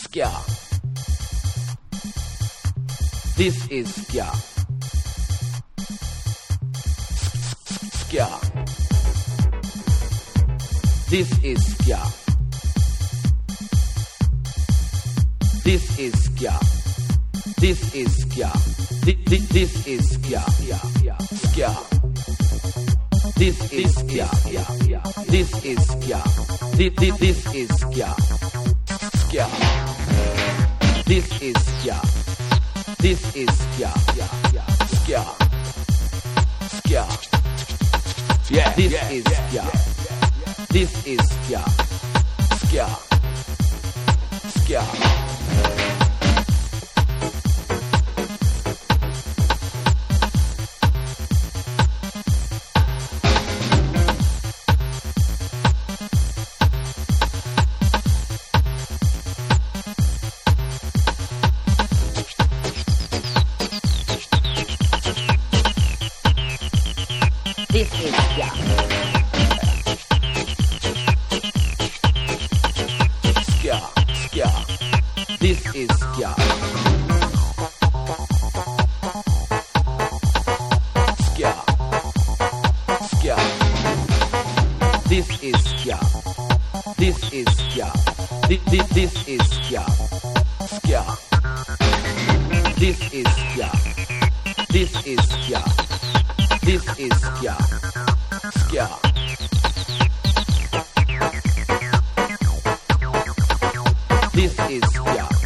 Ska. This is Ska. Ska. This is Ska. This is Ska. This is Ska. This is Ska. Ska. This is Ska. This is Ska. This is Ska. Ska. This is Ska. This is Ska. Ska. Ska. Yeah. This is Ska. This is Ska. Ska. Ska. This is Ska. Ska. Ska. This is Ska. Ska. Ska. This is Ska. This is Ska. This is Ska. Ska. This is Ska. This is Ska. This is Ska. Ska. This is Ska.